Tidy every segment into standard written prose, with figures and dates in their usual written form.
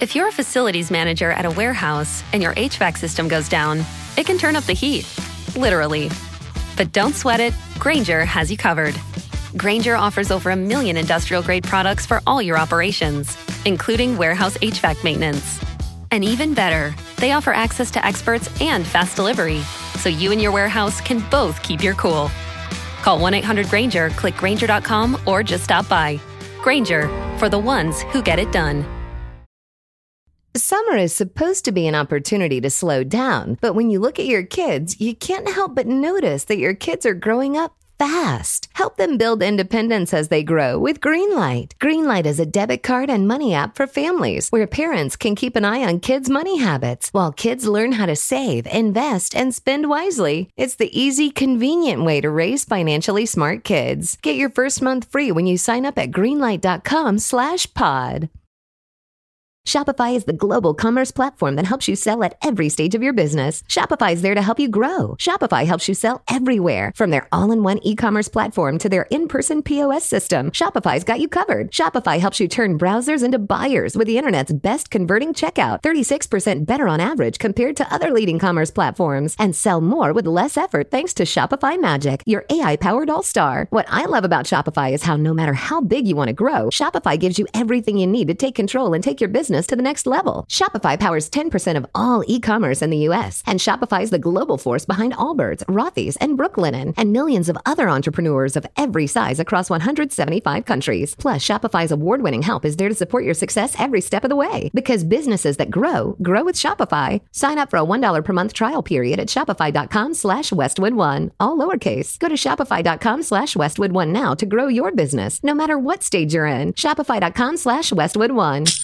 If you're a facilities manager at a warehouse and your HVAC system goes down, it can turn up the heat, literally. But don't sweat it, Grainger has you covered. Grainger offers over 1 million industrial-grade products for all your operations, including warehouse HVAC maintenance. And even better, they offer access to experts and fast delivery, so you and your warehouse can both keep your cool. Call 1-800-GRAINGER, click Grainger.com, or just stop by. Grainger, for the ones who get it done. Summer is supposed to be an opportunity to slow down, but when you look at your kids, you can't help but notice that your kids are growing up fast. Help them build independence as they grow with Greenlight. Greenlight is a debit card and money app for families where parents can keep an eye on kids' money habits while kids learn how to save, invest, and spend wisely. It's the easy, convenient way to raise financially smart kids. Get your first month free when you sign up at greenlight.com/pod. Shopify is the global commerce platform that helps you sell at every stage of your business. Shopify is there to help you grow. Shopify helps you sell everywhere, from their all-in-one e-commerce platform to their in-person POS system. Shopify's got you covered. Shopify helps you turn browsers into buyers with the internet's best converting checkout, 36% better on average compared to other leading commerce platforms, and sell more with less effort thanks to Shopify Magic, your AI-powered all-star. What I love about Shopify is how no matter how big you want to grow, Shopify gives you everything you need to take control and take your business to the next level. Shopify powers 10% of all e-commerce in the U.S., and Shopify is the global force behind Allbirds, Rothy's, and Brooklinen, and millions of other entrepreneurs of every size across 175 countries. Plus, Shopify's award-winning help is there to support your success every step of the way. Because businesses that grow with Shopify. Sign up for a $1 per month trial period at shopify.com/Westwood1, all lowercase. Go to shopify.com/Westwood1 now to grow your business, no matter what stage you're in. Shopify.com/Westwood1.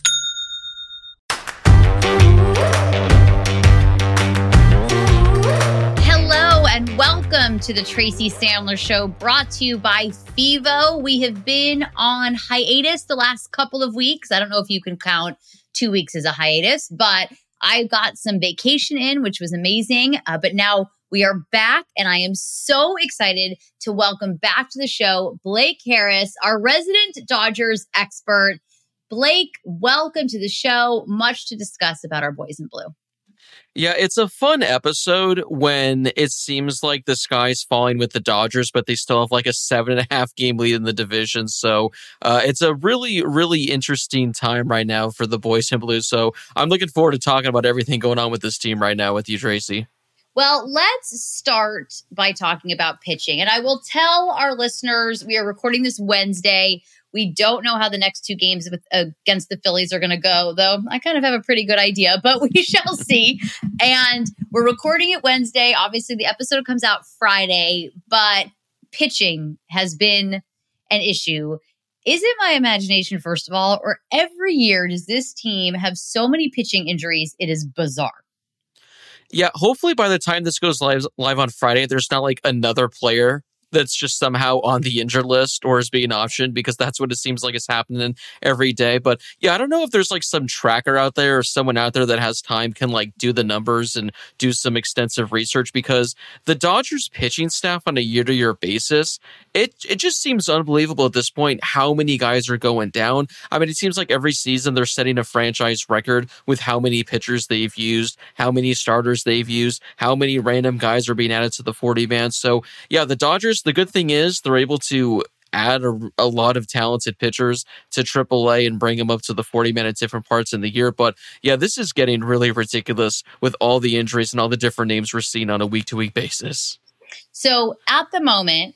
Hello and welcome to the Tracy Sandler Show, brought to you by FIVO. We have been on hiatus the last couple of weeks. I don't know if you can count 2 weeks as a hiatus, but I got some vacation in, which was amazing. But now we are back, and I am so excited to welcome back to the show Blake Harris, our resident Dodgers expert. Blake, welcome to the show. Much to discuss about our boys in blue. Yeah, it's a fun episode when it seems like the sky's falling with the Dodgers, but they still have like a 7.5 game lead in the division. So it's a really, really interesting time right now for the boys in blue. So I'm looking forward to talking about everything going on with this team right now with you, Tracy. Well, let's start by talking about pitching. And I will tell our listeners, we are recording this Wednesday. We don't know how the next 2 games against the Phillies are going to go, though I kind of have a pretty good idea, but we shall see. And we're recording it Wednesday. Obviously, the episode comes out Friday, but pitching has been an issue. Is it my imagination, first of all, or every year does this team have so many pitching injuries? It is bizarre. Yeah, hopefully by the time this goes live on Friday, there's not like another player that's just somehow on the injured list or is being optioned, because that's what it seems like is happening every day. But yeah, I don't know if there's like some tracker out there or someone out there that has time can like do the numbers and do some extensive research, because the Dodgers pitching staff on a year-to-year basis, it just seems unbelievable at this point how many guys are going down. I mean, it seems like every season they're setting a franchise record with how many pitchers they've used, how many starters they've used, how many random guys are being added to the 40-man. So yeah, the Dodgers, the good thing is they're able to add a lot of talented pitchers to AAA and bring them up to the 40-man at different parts in the year. But yeah, this is getting really ridiculous with all the injuries and all the different names we're seeing on a week-to-week basis. So at the moment,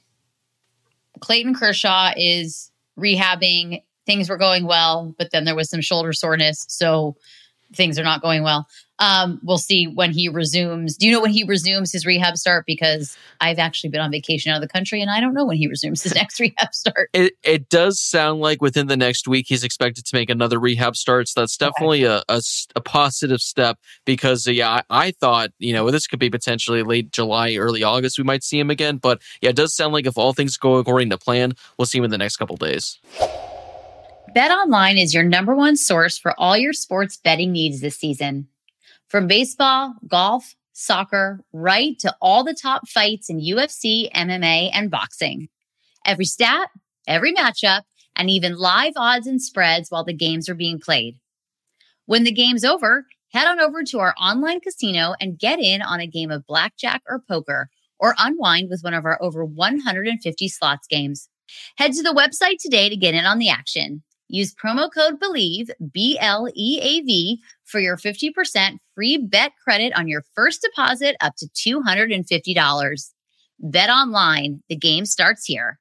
Clayton Kershaw is rehabbing. Things were going well, but then there was some shoulder soreness, so things are not going well. We'll see when he resumes. Do you know when he resumes his rehab start? Because I've actually been on vacation out of the country, and I don't know when he resumes his next rehab start. It does sound like within the next week he's expected to make another rehab start. So that's definitely a positive step, because I thought, this could be potentially late July, early August we might see him again. But yeah, it does sound like if all things go according to plan, we'll see him in the next couple days. BetOnline is your number one source for all your sports betting needs this season. From baseball, golf, soccer, right to all the top fights in UFC, MMA, and boxing. Every stat, every matchup, and even live odds and spreads while the games are being played. When the game's over, head on over to our online casino and get in on a game of blackjack or poker, or unwind with one of our over 150 slots games. Head to the website today to get in on the action. Use promo code BELIEVE, BLEAV, for your 50% free bet credit on your first deposit up to $250. Bet online. The game starts here.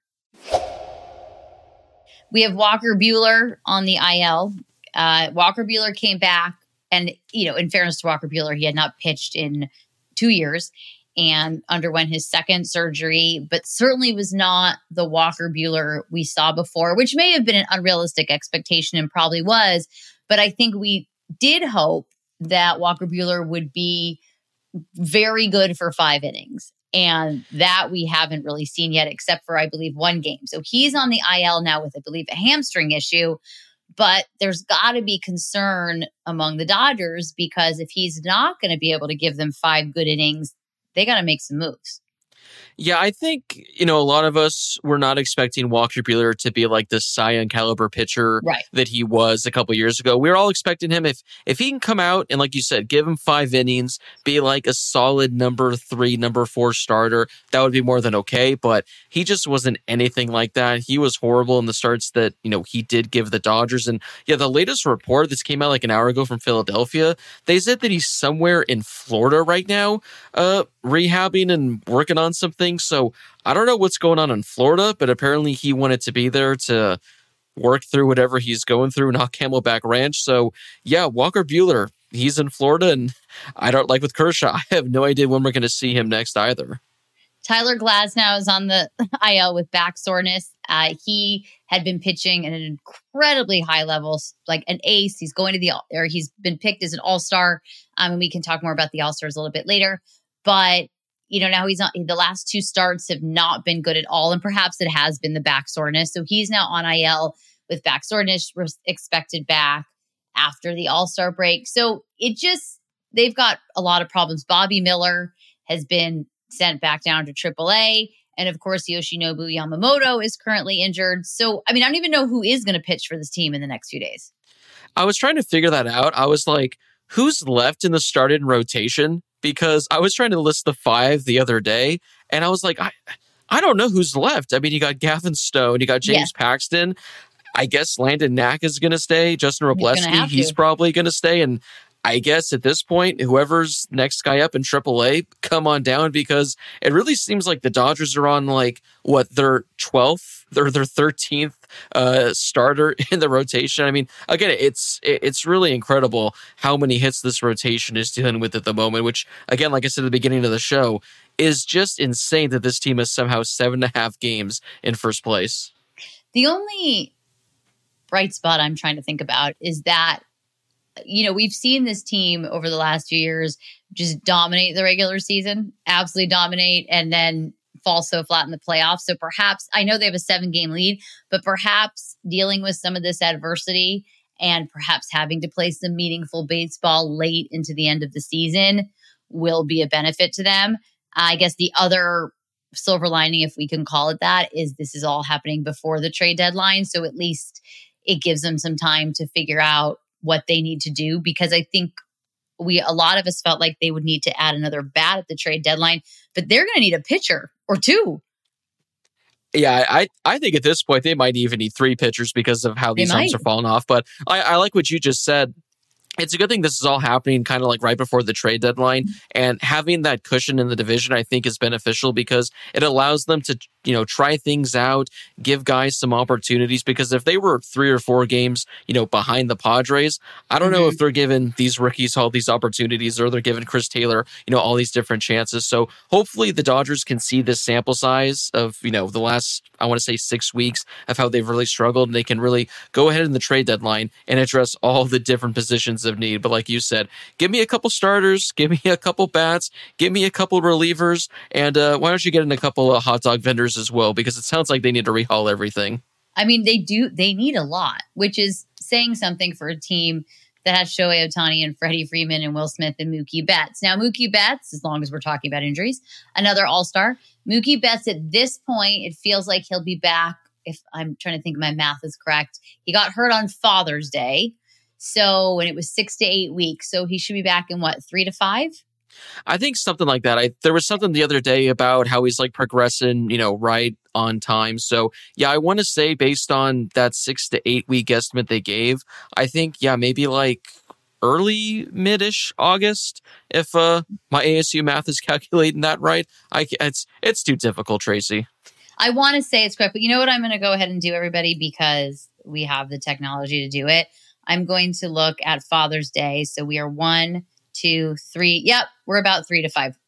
We have Walker Buehler on the IL. Walker Buehler came back, and, in fairness to Walker Buehler, he had not pitched in 2 years and underwent his second surgery, but certainly was not the Walker Buehler we saw before, which may have been an unrealistic expectation and probably was. But I think we did hope that Walker Buehler would be very good for 5 innings. And that we haven't really seen yet, except for, I believe, 1 game. So he's on the IL now with, I believe, a hamstring issue. But there's got to be concern among the Dodgers, because if he's not going to be able to give them 5 good innings, they got to make some moves. Yeah, I think, a lot of us were not expecting Walker Buehler to be like this Cy Young caliber pitcher that he was a couple years ago. We were all expecting him, if he can come out and, like you said, give him 5 innings, be like a solid number 3, number 4 starter, that would be more than okay. But he just wasn't anything like that. He was horrible in the starts that, he did give the Dodgers. And yeah, the latest report, this came out like an hour ago from Philadelphia, they said that he's somewhere in Florida right now, rehabbing and working on some things. So I don't know what's going on in Florida, but apparently he wanted to be there to work through whatever he's going through, not Camelback Ranch. So yeah, Walker Buehler, he's in Florida, and I don't like with Kershaw. I have no idea when we're going to see him next either. Tyler Glasnow is on the IL with back soreness. He had been pitching at an incredibly high level, like an ace. He's going to he's been picked as an all-star. And we can talk more about the all-stars a little bit later. But now he's not, the last 2 starts have not been good at all. And perhaps it has been the back soreness. So he's now on IL with back soreness, expected back after the All-Star break. So they've got a lot of problems. Bobby Miller has been sent back down to AAA. And of course, Yoshinobu Yamamoto is currently injured. So, I don't even know who is going to pitch for this team in the next few days. I was trying to figure that out. I was like, who's left in the starting rotation? Because I was trying to list the 5 the other day, and I was like, I don't know who's left. You got Gavin Stone, you got James Paxton. I guess Landon Knack is going to stay. Justin Robleski, he's probably going to stay. And I guess at this point, whoever's next guy up in AAA, come on down, because it really seems like the Dodgers are on their 12th or their 13th starter in the rotation. Again, it's really incredible how many hits this rotation is dealing with at the moment, which, again, like I said at the beginning of the show, is just insane that this team is somehow 7.5 games in first place. The only bright spot I'm trying to think about is that, we've seen this team over the last few years just dominate the regular season, absolutely dominate, and then fall so flat in the playoffs. So perhaps, I know they have a 7-game lead, but perhaps dealing with some of this adversity and perhaps having to play some meaningful baseball late into the end of the season will be a benefit to them. I guess the other silver lining, if we can call it that, is this is all happening before the trade deadline. So at least it gives them some time to figure out what they need to do, because I think a lot of us felt like they would need to add another bat at the trade deadline, but they're going to need a pitcher or 2. Yeah, I think at this point they might even need 3 pitchers because of how these arms are falling off. But I like what you just said. It's a good thing this is all happening kind of like right before the trade deadline, and having that cushion in the division, I think, is beneficial because it allows them to, try things out, give guys some opportunities, because if they were 3 or 4 games, behind the Padres, I don't know if they're giving these rookies all these opportunities, or they're giving Chris Taylor, all these different chances. So hopefully the Dodgers can see this sample size of, the last, I want to say 6 weeks of how they've really struggled, and they can really go ahead in the trade deadline and address all the different positions of need. But like you said, give me a couple starters, give me a couple bats, give me a couple relievers, and why don't you get in a couple of hot dog vendors as well, because it sounds like they need to rehaul everything. They need a lot, which is saying something for a team that has Shohei Ohtani and Freddie Freeman and Will Smith and Mookie Betts. Now, Mookie Betts, as long as we're talking about injuries, another all-star. Mookie Betts, at this point, it feels like he'll be back, if I'm trying to think my math is correct. He got hurt on Father's Day. So, and it was 6 to 8 weeks. So he should be back in what, 3 to 5? I think something like that. There was something the other day about how he's like progressing, right on time. So yeah, I want to say based on that 6 to 8 week estimate they gave, I think, yeah, maybe like early mid-ish August, if my ASU math is calculating that right. It's too difficult, Tracy. I want to say it's correct, but you know what I'm going to go ahead and do, everybody, because we have the technology to do it. I'm going to look at Father's Day. So we are 1, 2, 3. Yep, we're about 3 to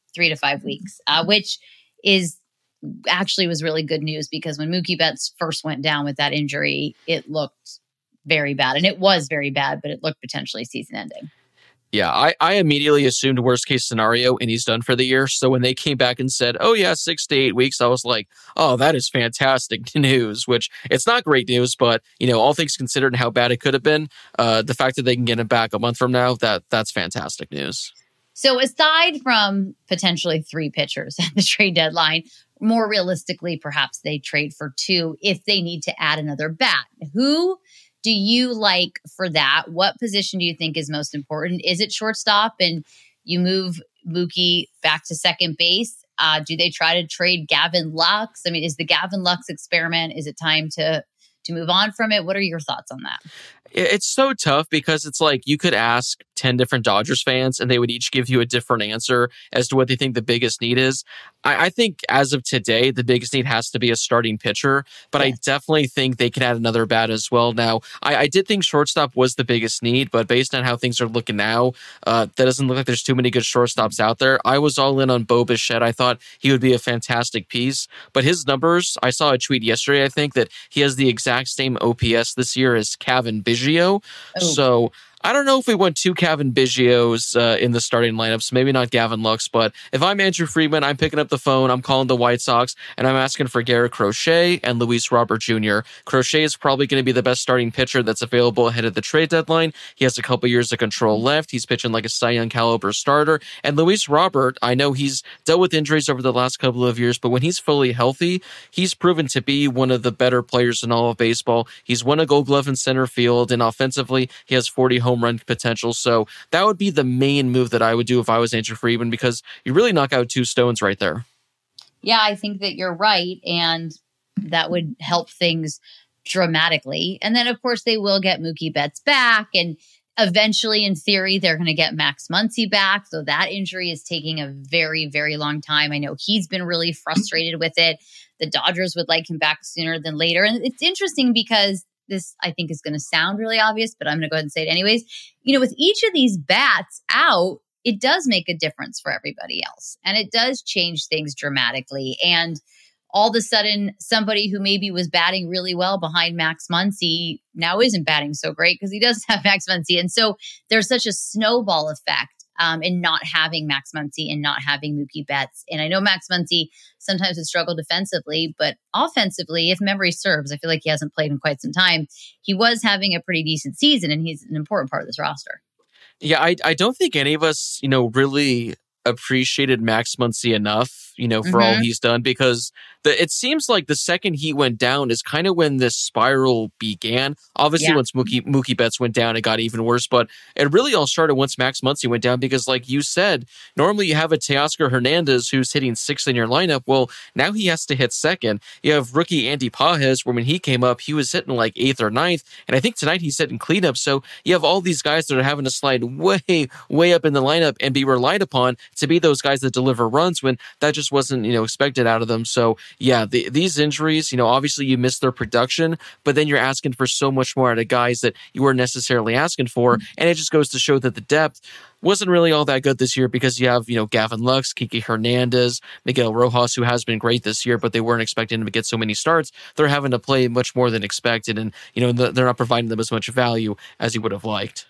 5 weeks, which is actually was really good news, because when Mookie Betts first went down with that injury, it looked very bad, and it was very bad, but it looked potentially season ending. Yeah, I immediately assumed worst case scenario and he's done for the year. So when they came back and said, oh yeah, 6 to 8 weeks, I was like, oh, that is fantastic news, which it's not great news, but all things considered and how bad it could have been, the fact that they can get him back a month from now, that's fantastic news. So aside from potentially 3 pitchers at the trade deadline, more realistically, perhaps they trade for 2 if they need to add another bat. Who do you like for that? What position do you think is most important? Is it shortstop and you move Mookie back to second base? Do they try to trade Gavin Lux? I mean, is the Gavin Lux experiment, is it time to move on from it? What are your thoughts on that? It's so tough because it's like you could ask 10 different Dodgers fans and they would each give you a different answer as to what they think the biggest need is. I think as of today, the biggest need has to be a starting pitcher, but I definitely think they can add another bat as well. Now, I did think shortstop was the biggest need, but based on how things are looking now, that doesn't look like there's too many good shortstops out there. I was all in on Bo Bichette. I thought he would be a fantastic piece, but his numbers, I saw a tweet yesterday, I think, that he has the exact same OPS this year as Cavan Biggio. Oh. So I don't know if we want 2 Cavan Biggios in the starting lineups, maybe not Gavin Lux, but if I'm Andrew Friedman, I'm picking up the phone, I'm calling the White Sox, and I'm asking for Garrett Crochet and Luis Robert Jr. Crochet is probably going to be the best starting pitcher that's available ahead of the trade deadline. He has a couple years of control left. He's pitching like a Cy Young caliber starter. And Luis Robert, I know he's dealt with injuries over the last couple of years, but when he's fully healthy, he's proven to be one of the better players in all of baseball. He's won a Gold Glove in center field, and offensively, he has 40 home run potential. So that would be the main move that I would do if I was Andrew Friedman, because you really knock out 2 stones right there. Yeah, I think that you're right. And that would help things dramatically. And then, of course, they will get Mookie Betts back. And eventually, in theory, they're going to get Max Muncy back. So that injury is taking a very, very long time. I know he's been really frustrated with it. The Dodgers would like him back sooner than later. And it's interesting because this, I think, is going to sound really obvious, but I'm going to go ahead and say it anyways. With each of these bats out, it does make a difference for everybody else. And it does change things dramatically. And all of a sudden, somebody who maybe was batting really well behind Max Muncy now isn't batting so great because he does have Max Muncy. And so there's such a snowball effect in not having Max Muncy and not having Mookie Betts. And I know Max Muncy sometimes would struggle defensively, but offensively, if memory serves, I feel like he hasn't played in quite some time. He was having a pretty decent season, and he's an important part of this roster. Yeah, I don't think any of us, really appreciated Max Muncy enough, for all he's done, because it seems like the second he went down is kind of when this spiral began. Obviously, once Mookie Betts went down, it got even worse, but it really all started once Max Muncy went down, because like you said, normally you have a Teoscar Hernandez who's hitting 6th in your lineup. Well, now he has to hit 2nd. You have rookie Andy Pages, where when he came up, he was hitting like 8th or 9th, and I think tonight he's hitting cleanup. So you have all these guys that are having to slide way, way up in the lineup and be relied upon to be those guys that deliver runs when that just wasn't, expected out of them. So yeah, these injuries, obviously you miss their production, but then you're asking for so much more out of guys that you weren't necessarily asking for. And it just goes to show that the depth wasn't really all that good this year, because you have, Gavin Lux, Kiki Hernandez, Miguel Rojas, who has been great this year, but they weren't expecting him to get so many starts. They're having to play much more than expected, and, they're not providing them as much value as you would have liked.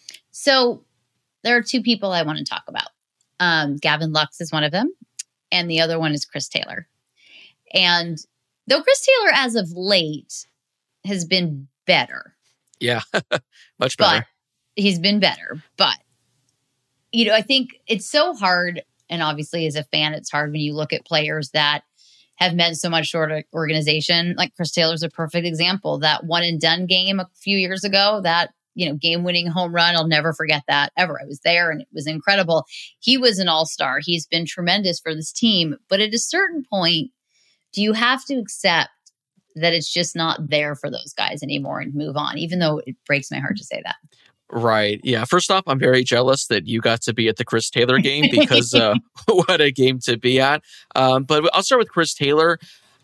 So there are 2 people I want to talk about. Gavin Lux is one of them, and the other one is Chris Taylor. And though Chris Taylor, as of late, has been better. Yeah, much better. But he's been better. But, I think it's so hard, and obviously as a fan, it's hard when you look at players that have meant so much to our organization. Like Chris Taylor's a perfect example. That one and done game a few years ago, that game-winning home run. I'll never forget that ever. I was there and it was incredible. He was an all-star. He's been tremendous for this team. But at a certain point, do you have to accept that it's just not there for those guys anymore and move on, even though it breaks my heart to say that? Right. Yeah. First off, I'm very jealous that you got to be at the Chris Taylor game because what a game to be at. But I'll start with Chris Taylor.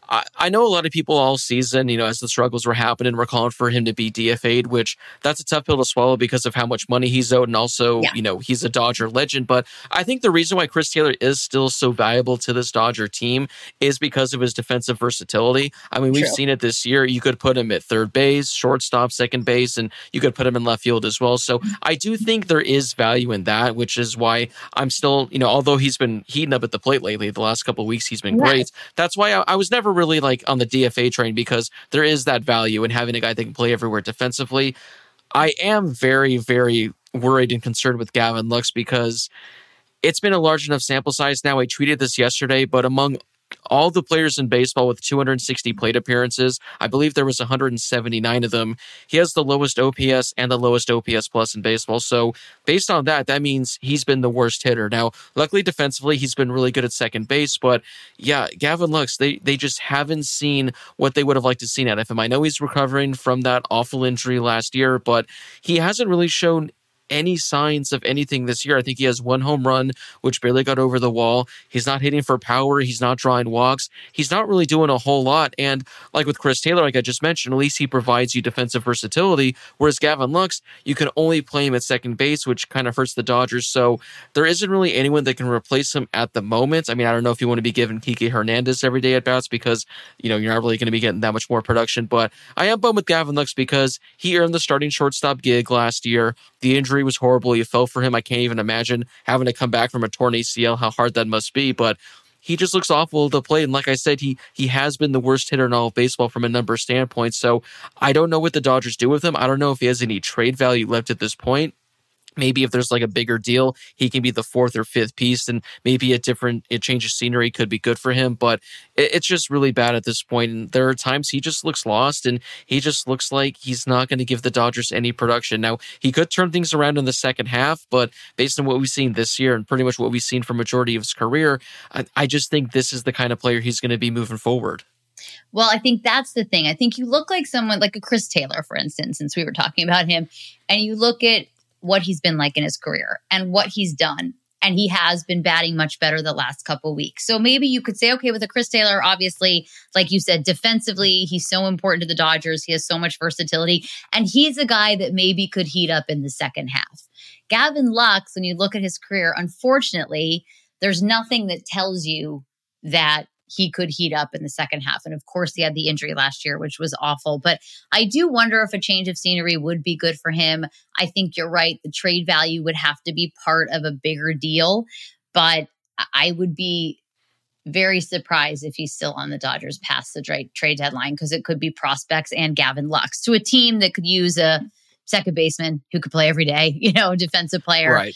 I know a lot of people all season, as the struggles were happening, were calling for him to be DFA'd, which that's a tough pill to swallow because of how much money he's owed. And also, he's a Dodger legend. But I think the reason why Chris Taylor is still so valuable to this Dodger team is because of his defensive versatility. I mean, we've seen it this year. You could put him at third base, shortstop, second base, and you could put him in left field as well. So I do think there is value in that, which is why I'm still, although he's been heating up at the plate lately, the last couple of weeks, he's been great. That's why I was never really like on the DFA train, because there is that value in having a guy that can play everywhere defensively. I am very, very worried and concerned with Gavin Lux because it's been a large enough sample size now. I tweeted this yesterday, but among all the players in baseball with 260 plate appearances, I believe there was 179 of them. He has the lowest OPS and the lowest OPS plus in baseball. So based on that, that means he's been the worst hitter. Now, luckily defensively, he's been really good at second base. But yeah, Gavin Lux, they just haven't seen what they would have liked to see out of him. I know he's recovering from that awful injury last year, but he hasn't really shown any signs of anything this year. I think he has one home run, which barely got over the wall. He's not hitting for power. He's not drawing walks. He's not really doing a whole lot. And like with Chris Taylor, like I just mentioned, at least he provides you defensive versatility. Whereas Gavin Lux, you can only play him at second base, which kind of hurts the Dodgers. So there isn't really anyone that can replace him at the moment. I mean, I don't know if you want to be giving Kike Hernandez every day at bats because, you're not really going to be getting that much more production. But I am bummed with Gavin Lux because he earned the starting shortstop gig last year. The injury was horrible. You fell for him. I can't even imagine having to come back from a torn ACL, how hard that must be. But he just looks awful to play. And like I said, he has been the worst hitter in all of baseball from a number standpoint. So I don't know what the Dodgers do with him. I don't know if he has any trade value left at this point. Maybe if there's like a bigger deal, he can be the fourth or fifth piece, and maybe a change of scenery could be good for him. But it's just really bad at this point. And there are times he just looks lost, and he just looks like he's not going to give the Dodgers any production. Now, he could turn things around in the second half, but based on what we've seen this year and pretty much what we've seen for majority of his career, I just think this is the kind of player he's going to be moving forward. Well, I think that's the thing. I think you look like someone like a Chris Taylor, for instance, since we were talking about him, and you look at what he's been like in his career and what he's done. And he has been batting much better the last couple of weeks. So maybe you could say, okay, with a Chris Taylor, obviously, like you said, defensively, he's so important to the Dodgers. He has so much versatility. And he's a guy that maybe could heat up in the second half. Gavin Lux, when you look at his career, unfortunately, there's nothing that tells you that he could heat up in the second half. And of course, he had the injury last year, which was awful. But I do wonder if a change of scenery would be good for him. I think you're right. The trade value would have to be part of a bigger deal. But I would be very surprised if he's still on the Dodgers past the trade deadline, because it could be prospects and Gavin Lux to a team that could use a second baseman who could play every day, a defensive player. Right.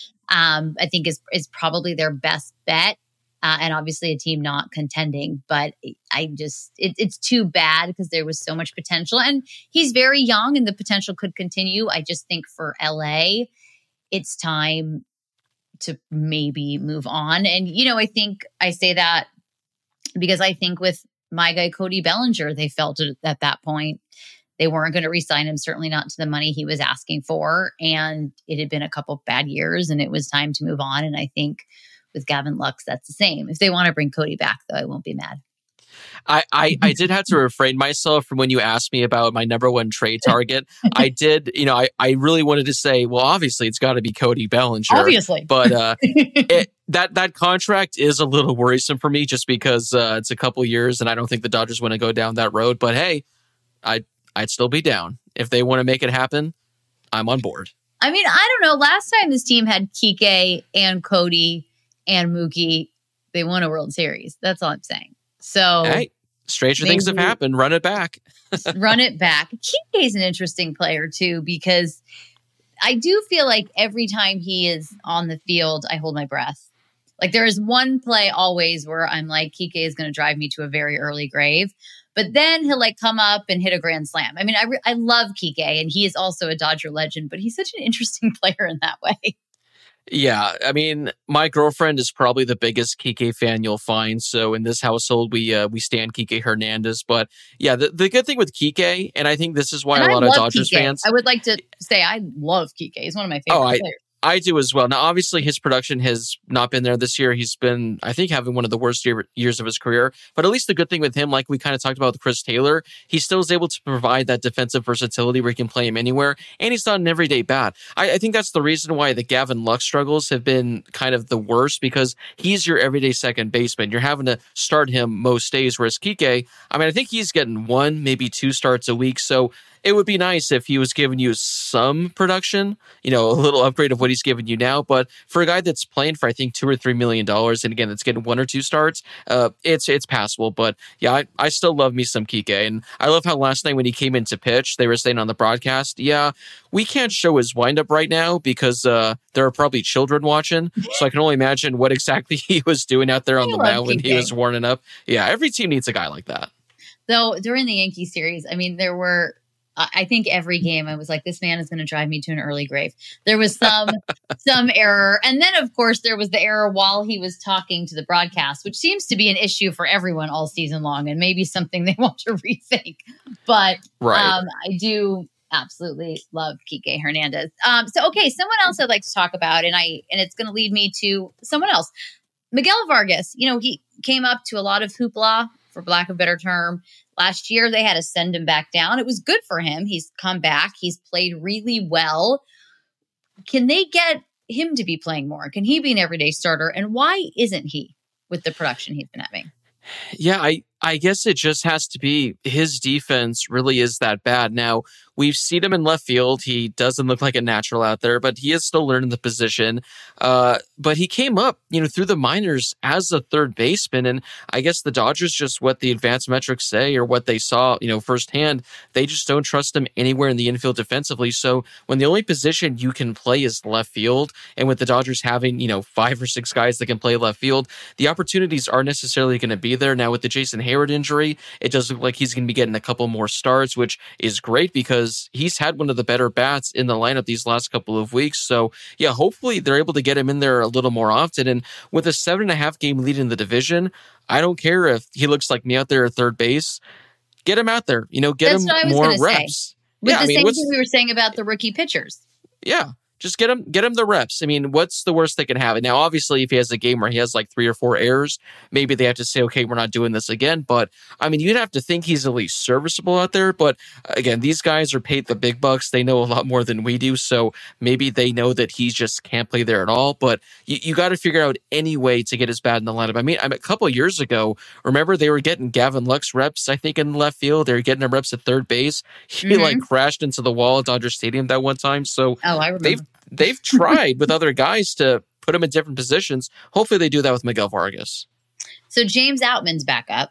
I think is probably their best bet. And obviously a team not contending, but it's too bad because there was so much potential, and he's very young and the potential could continue. I just think for LA, it's time to maybe move on. And, I think I say that because I think with my guy, Cody Bellinger, they felt at that point they weren't going to re-sign him, certainly not to the money he was asking for. And it had been a couple of bad years and it was time to move on. And I think with Gavin Lux, that's the same. If they want to bring Cody back, though, I won't be mad. I did have to refrain myself from when you asked me about my number one trade target. I did, I really wanted to say, well, obviously it's got to be Cody Bellinger. Obviously. But that contract is a little worrisome for me just because it's a couple years and I don't think the Dodgers want to go down that road. But hey, I'd still be down. If they want to make it happen, I'm on board. I mean, I don't know. Last time this team had Kike and Cody and Mookie, they won a World Series. That's all I'm saying. So, hey, stranger things have happened. Run it back. Run it back. Kike is an interesting player too, because I do feel like every time he is on the field, I hold my breath. Like there is one play always where I'm like, Kike is going to drive me to a very early grave. But then he'll like come up and hit a grand slam. I mean, I love Kike, and he is also a Dodger legend, but he's such an interesting player in that way. Yeah, I mean, my girlfriend is probably the biggest Kike fan you'll find. So in this household, we stand Kike Hernandez. But yeah, the good thing with Kike, and I think this is why a lot of Dodgers fans. I would like to say I love Kike. He's one of my favorite players. I do as well. Now, obviously, his production has not been there this year. He's been, I think, having one of the worst years of his career. But at least the good thing with him, like we kind of talked about with Chris Taylor, he still is able to provide that defensive versatility where he can play him anywhere. And he's not an everyday bat. I think that's the reason why the Gavin Lux struggles have been kind of the worst, because he's your everyday second baseman. You're having to start him most days, whereas Kike, I mean, I think he's getting 1, maybe 2 starts a week. So it would be nice if he was giving you some production, a little upgrade of what he's giving you now. But for a guy that's playing for, I think, $2 or $3 million, and again, that's getting 1 or 2 starts, it's passable. But yeah, I still love me some Kike. And I love how last night when he came in to pitch, they were saying on the broadcast, yeah, we can't show his windup right now because there are probably children watching. So I can only imagine what exactly he was doing out there on the mound when he was warming up. Yeah, every team needs a guy like that. Though during the Yankee series, I mean, there were, I think every game I was like, this man is going to drive me to an early grave. There was some error. And then, of course, there was the error while he was talking to the broadcast, which seems to be an issue for everyone all season long and maybe something they want to rethink. But I do absolutely love Kike Hernandez. Okay, someone else I'd like to talk about, and it's going to lead me to someone else. Miguel Vargas, he came up to a lot of hoopla, for lack of a better term. Last year, they had to send him back down. It was good for him. He's come back. He's played really well. Can they get him to be playing more? Can he be an everyday starter? And why isn't he with the production he's been having? Yeah, I guess it just has to be his defense really is that bad. Now, we've seen him in left field. He doesn't look like a natural out there, but he is still learning the position. But he came up, through the minors as a third baseman. And I guess the Dodgers, just what the advanced metrics say or what they saw, firsthand, they just don't trust him anywhere in the infield defensively. So when the only position you can play is left field, and with the Dodgers having, 5 or 6 guys that can play left field, the opportunities aren't necessarily going to be there. Now with the Jason Hayward injury, it does look like he's going to be getting a couple more starts, which is great because he's had one of the better bats in the lineup these last couple of weeks. So yeah, hopefully they're able to get him in there a little more often. And with a 7.5 game lead in the division, I don't care if he looks like me out there at third base. Get him out there, get him more reps. With the same thing we were saying about the rookie pitchers. Yeah. Just get him the reps. I mean, what's the worst they can have? And now, obviously, if he has a game where he has like 3 or 4 errors, maybe they have to say, okay, we're not doing this again. But I mean, you'd have to think he's at least serviceable out there. But again, these guys are paid the big bucks. They know a lot more than we do. So maybe they know that he just can't play there at all. But you got to figure out any way to get his bat in the lineup. I mean, a couple of years ago, remember they were getting Gavin Lux reps, I think, in left field. They were getting him reps at third base. He like crashed into the wall at Dodger Stadium that one time. So I remember. They've tried with other guys to put him in different positions. Hopefully they do that with Miguel Vargas. So James Outman's back up.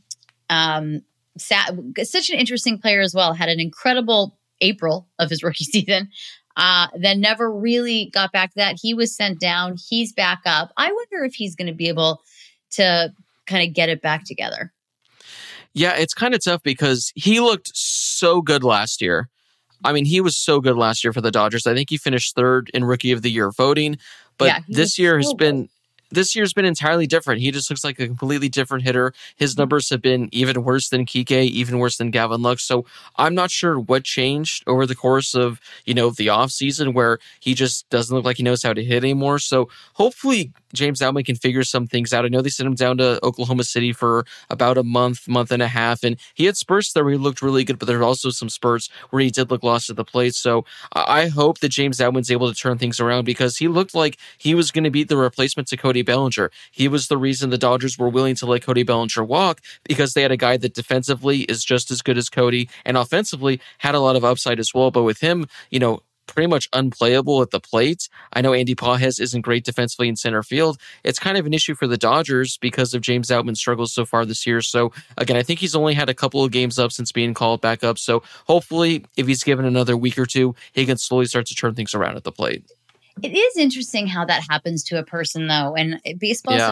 Such an interesting player as well. Had an incredible April of his rookie season. Then never really got back to that. He was sent down. He's back up. I wonder if he's going to be able to kind of get it back together. Yeah, it's kind of tough because he looked so good last year. I mean, he was so good last year for the Dodgers. I think he finished 3rd in Rookie of the Year voting. But this year's been entirely different. He just looks like a completely different hitter. His numbers have been even worse than Kike, even worse than Gavin Lux. So I'm not sure what changed over the course of, the offseason where he just doesn't look like he knows how to hit anymore. So hopefully James Outman can figure some things out. I know they sent him down to Oklahoma City for about a month and a half, and he had spurts there where he looked really good, but there were also some spurts where he did look lost at the plate. So I hope that James Outman's able to turn things around because he looked like he was going to be the replacement to Cody Bellinger. He was the reason the Dodgers were willing to let Cody Bellinger walk because they had a guy that defensively is just as good as Cody and offensively had a lot of upside as well. But with him, pretty much unplayable at the plate. I know Andy Pages isn't great defensively in center field. It's kind of an issue for the Dodgers because of James Outman's struggles so far this year. So again, I think he's only had a couple of games up since being called back up. So hopefully if he's given another week or two, he can slowly start to turn things around at the plate. It is interesting how that happens to a person though. And baseball is such a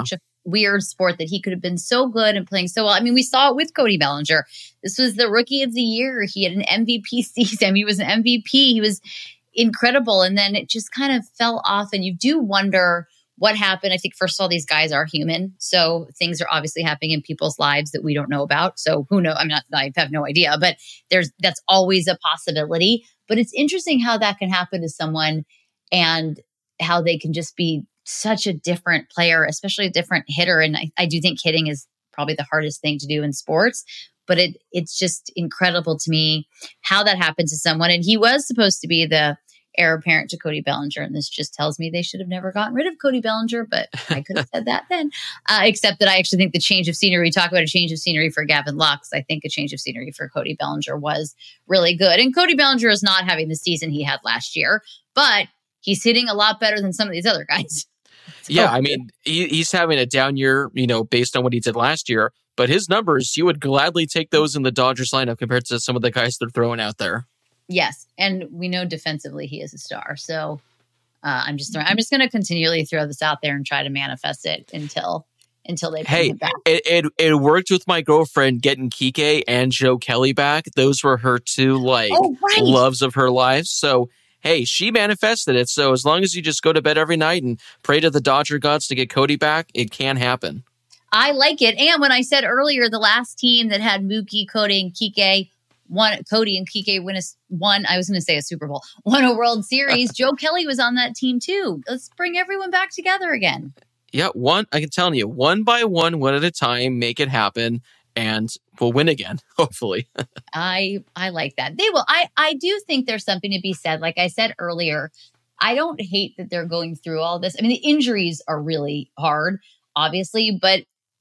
weird sport that he could have been so good and playing so well. I mean, we saw it with Cody Bellinger. This was the rookie of the year. He had an MVP season. He was an MVP. He was incredible. And then it just kind of fell off. And you do wonder what happened. I think, first of all, these guys are human. So things are obviously happening in people's lives that we don't know about. So who knows? I have no idea, but that's always a possibility. But it's interesting how that can happen to someone and how they can just be such a different player, especially a different hitter. And I do think hitting is probably the hardest thing to do in sports. But it's just incredible to me how that happened to someone. And he was supposed to be the heir apparent to Cody Bellinger. And this just tells me they should have never gotten rid of Cody Bellinger, but I could have said that then. Except that I actually think the change of scenery, we talk about a change of scenery for Gavin Lux. I think a change of scenery for Cody Bellinger was really good. And Cody Bellinger is not having the season he had last year, but he's hitting a lot better than some of these other guys. So, yeah, I mean, he's having a down year, based on what he did last year. But his numbers, you would gladly take those in the Dodgers lineup compared to some of the guys they're throwing out there. Yes, and we know defensively he is a star. So I'm just going to continually throw this out there and try to manifest it until they bring it back. It worked with my girlfriend getting Kike and Joe Kelly back. Those were her two loves of her life. So hey, she manifested it. So as long as you just go to bed every night and pray to the Dodger gods to get Cody back, it can happen. I like it. And when I said earlier, the last team that had Mookie, Cody, and Kike Cody and Kike won a World Series. Joe Kelly was on that team too. Let's bring everyone back together again. Yeah, I can tell you, one by one at a time, make it happen, and we'll win again, hopefully. I like that. They will. I do think there's something to be said. Like I said earlier, I don't hate that they're going through all this. I mean, the injuries are really hard, obviously, but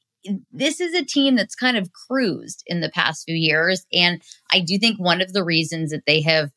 this is a team that's kind of cruised in the past few years. And I do think one of the reasons that they have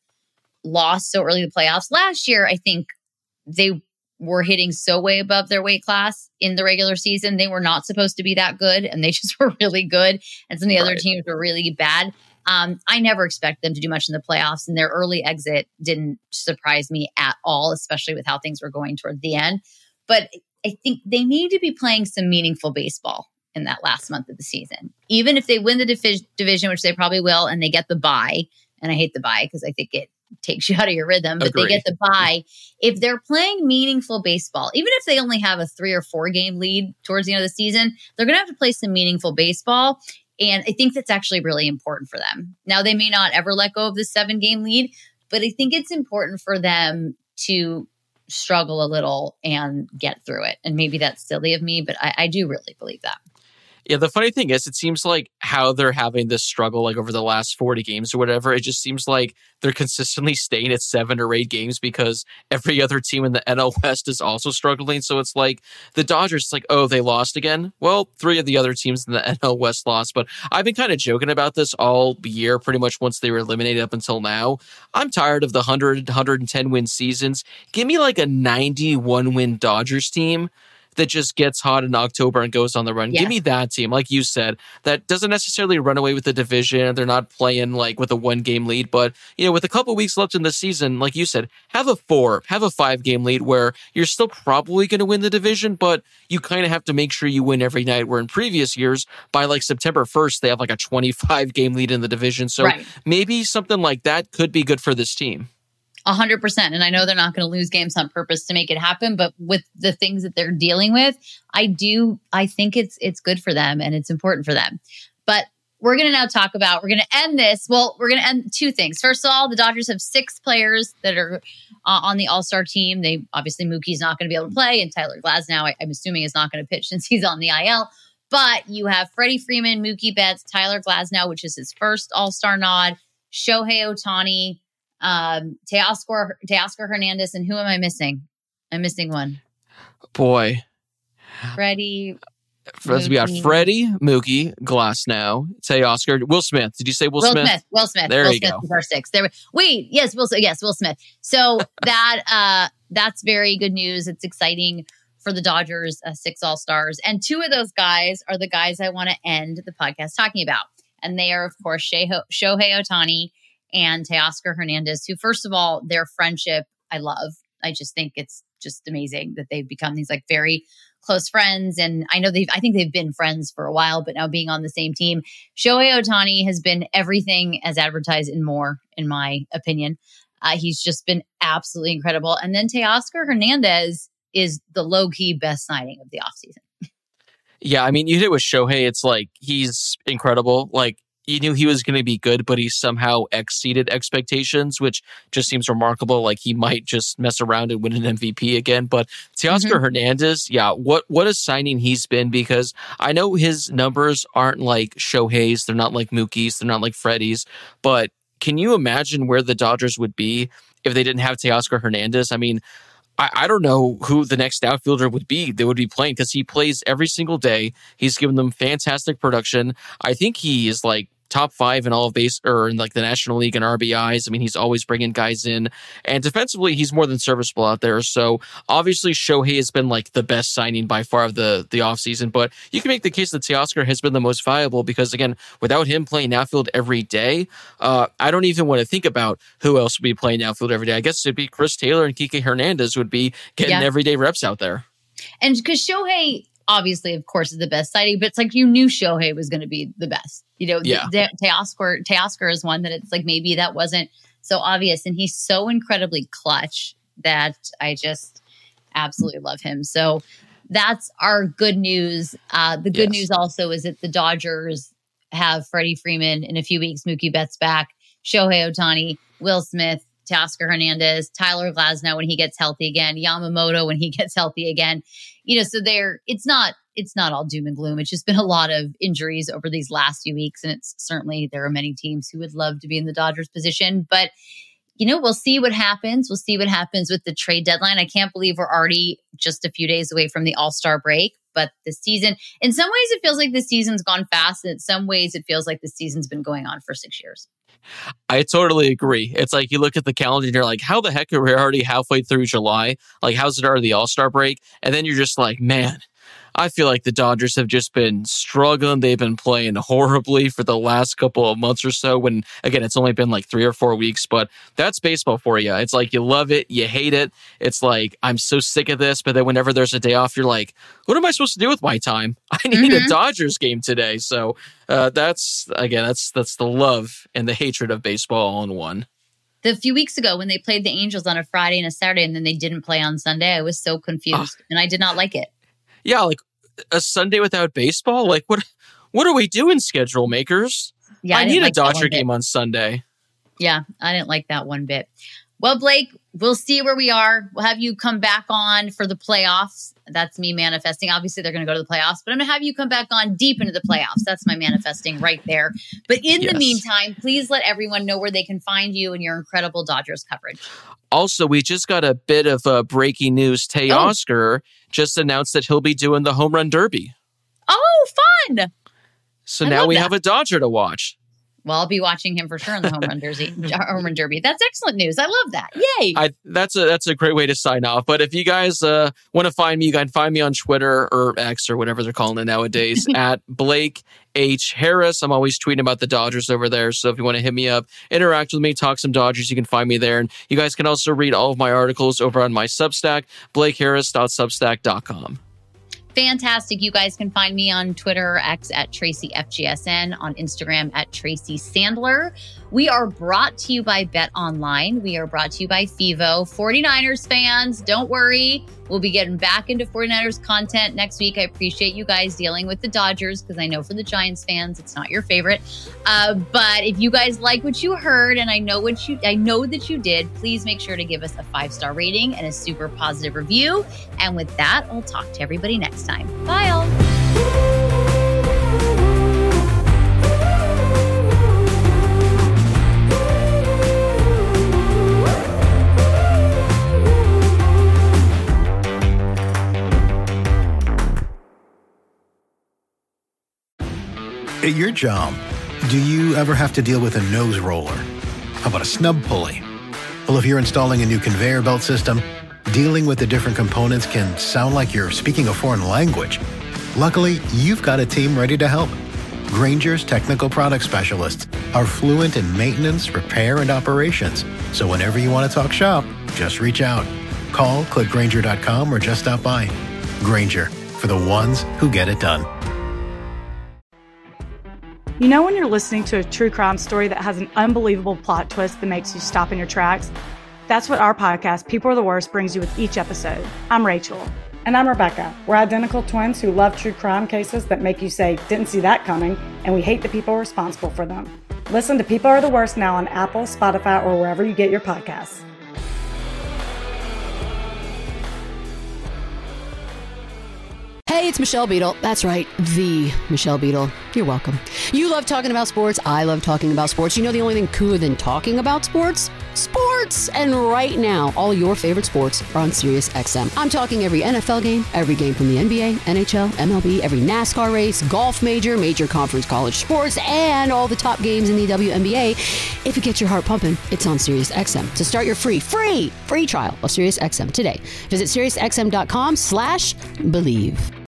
lost so early in the playoffs last year, I think they were hitting so way above their weight class in the regular season. They were not supposed to be that good, and they just were really good. And some of the other teams were really bad. I never expect them to do much in the playoffs, and their early exit didn't surprise me at all, especially with how things were going toward the end. But I think they need to be playing some meaningful baseball in that last month of the season. Even if they win the division, which they probably will, and they get the bye, and I hate the bye because I think it takes you out of your rhythm, but Agreed. They get the bye. If they're playing meaningful baseball, even if they only have a 3 or 4 game lead towards the end of the season, they're going to have to play some meaningful baseball. And I think that's actually really important for them. Now, they may not ever let go of the 7 game lead, but I think it's important for them to struggle a little and get through it. And maybe that's silly of me, but I do really believe that. Yeah, the funny thing is, it seems like how they're having this struggle like over the last 40 games or whatever, it just seems like they're consistently staying at 7 or 8 games because every other team in the NL West is also struggling. So it's like the Dodgers, like, oh, they lost again? Well, 3 of the other teams in the NL West lost. But I've been kind of joking about this all year, pretty much once they were eliminated up until now. I'm tired of the 100, 110 win seasons. Give me like a 91 win Dodgers team that just gets hot in October and goes on the run. Yes. Give me that team, like you said, that doesn't necessarily run away with the division. They're not playing like with a 1 game lead, but with a couple weeks left in the season, like you said, have a 5 game lead where you're still probably going to win the division, but you kind of have to make sure you win every night, where in previous years, by like September 1st, they have like a 25 game lead in the division. So maybe something like that could be good for this team. 100%. And I know they're not going to lose games on purpose to make it happen, but with the things that they're dealing with, I think it's good for them and it's important for them. But we're going to now we're going to end this. Well, we're going to end 2 things. First of all, the Dodgers have 6 players that are on the All-Star team. They obviously, Mookie's not going to be able to play, and Tyler Glasnow, I'm assuming, is not going to pitch since he's on the IL. But you have Freddie Freeman, Mookie Betts, Tyler Glasnow, which is his first All-Star nod, Shohei Ohtani, Teoscar Hernandez, and who am I missing? I'm missing one. Boy. Freddie. We got Freddie, Mookie, Glasnow, Teoscar, Will Smith. Did you say Will Smith? Will Smith. There Will you Smith go. is our 6. Yes, Will Smith. So that's very good news. It's exciting for the Dodgers, 6 All-Stars. And 2 of those guys are the guys I want to end the podcast talking about. And they are, of course, Shohei Ohtani and Teoscar Hernandez, who, first of all, their friendship I love. I just think it's just amazing that they've become these like very close friends. And I think they've been friends for a while, but now being on the same team, Shohei Ohtani has been everything as advertised and more, in my opinion. He's just been absolutely incredible. And then Teoscar Hernandez is the low-key best signing of the offseason. Yeah, I mean, you hit it with Shohei. It's like, he's incredible. Like, you knew he was going to be good, but he somehow exceeded expectations, which just seems remarkable. Like, he might just mess around and win an MVP again. But Teoscar Hernandez, yeah, what a signing he's been, because I know his numbers aren't like Shohei's. They're not like Mookie's. They're not like Freddie's. But can you imagine where the Dodgers would be if they didn't have Teoscar Hernandez? I mean, I don't know who the next outfielder would be that would be playing, because he plays every single day. He's given them fantastic production. I think he is like top 5 in all of base, or in like the National League in RBIs. I mean, he's always bringing guys in, and defensively, he's more than serviceable out there. So obviously, Shohei has been like the best signing by far of the offseason, but you can make the case that Teoscar has been the most valuable, because again, without him playing outfield every day, I don't even want to think about who else would be playing outfield every day. I guess it'd be Chris Taylor and Kike Hernandez would be getting everyday reps out there. And because Shohei, obviously, of course, is the best signing, but it's like you knew Shohei was going to be the best. You know, Teoscar is one that it's like maybe that wasn't so obvious. And he's so incredibly clutch that I just absolutely love him. So that's our good news. The good news also is that the Dodgers have Freddie Freeman in a few weeks, Mookie Betts back, Shohei Ohtani, Will Smith, Teoscar Hernandez, Tyler Glasnow when he gets healthy again, Yamamoto when he gets healthy again. You know, so it's not all doom and gloom. It's just been a lot of injuries over these last few weeks. And it's certainly, there are many teams who would love to be in the Dodgers position, but you know, we'll see what happens. We'll see what happens with the trade deadline. I can't believe we're already just a few days away from the All-Star break, but the season, in some ways it feels like the season's gone fast. And in some ways it feels like the season's been going on for 6 years. I totally agree. It's like you look at the calendar and you're like, how the heck are we already halfway through July? Like, how's it already the All-Star break? And then you're just like, man, I feel like the Dodgers have just been struggling. They've been playing horribly for the last couple of months or so, when, again, it's only been like 3 or 4 weeks, but that's baseball for you. It's like you love it, you hate it. It's like, I'm so sick of this, but then whenever there's a day off, you're like, what am I supposed to do with my time? I need a Dodgers game today. So that's the love and the hatred of baseball all in one. The few weeks ago when they played the Angels on a Friday and a Saturday and then they didn't play on Sunday, I was so confused and I did not like it. Yeah, like a Sunday without baseball? Like, what are we doing, schedule makers? Yeah, I need a Dodger game on Sunday. Yeah, I didn't like that one bit. Well, Blake, we'll see where we are. We'll have you come back on for the playoffs. That's me manifesting. Obviously, they're going to go to the playoffs, but I'm going to have you come back on deep into the playoffs. That's my manifesting right there. But in the meantime, please let everyone know where they can find you and your incredible Dodgers coverage. Also, we just got a bit of breaking news. Teoscar just announced that he'll be doing the Home Run Derby. Oh, fun! So now we have a Dodger to watch. Well, I'll be watching him for sure in the Home Run Derby. That's excellent news. I love that. Yay! That's a great way to sign off. But if you guys want to find me, you can find me on Twitter or X or whatever they're calling it nowadays at Blake H. Harris. I'm always tweeting about the Dodgers over there. So if you want to hit me up, interact with me, talk some Dodgers, you can find me there. And you guys can also read all of my articles over on my Substack, blakeharris.substack.com. Fantastic. You guys can find me on Twitter, X at TracyFGSN, on Instagram at Tracy Sandler. We are brought to you by Bet Online. We are brought to you by FIVO. 49ers fans, don't worry. We'll be getting back into 49ers content next week. I appreciate you guys dealing with the Dodgers because I know for the Giants fans, it's not your favorite. But if you guys like what you heard, and I know that you did, please make sure to give us a 5-star rating and a super positive review. And with that, I'll talk to everybody next time. Bye, all. At your job, do you ever have to deal with a nose roller? How about a snub pulley? Well, if you're installing a new conveyor belt system, dealing with the different components can sound like you're speaking a foreign language. Luckily, you've got a team ready to help. Grainger's technical product specialists are fluent in maintenance, repair, and operations. So whenever you want to talk shop, just reach out. Call, click Grainger.com, or just stop by. Grainger, for the ones who get it done. You know when you're listening to a true crime story that has an unbelievable plot twist that makes you stop in your tracks? That's what our podcast, People Are the Worst, brings you with each episode. I'm Rachel. And I'm Rebecca. We're identical twins who love true crime cases that make you say, didn't see that coming, and we hate the people responsible for them. Listen to People Are the Worst now on Apple, Spotify, or wherever you get your podcasts. Hey, it's Michelle Beadle. That's right, the Michelle Beadle. You're welcome. You love talking about sports. I love talking about sports. You know the only thing cooler than talking about sports? Sports! And right now, all your favorite sports are on SiriusXM. I'm talking every NFL game, every game from the NBA, NHL, MLB, every NASCAR race, golf major conference college sports, and all the top games in the WNBA. If it gets your heart pumping, it's on SiriusXM. To start your free trial of SiriusXM today, visit SiriusXM.com/believe.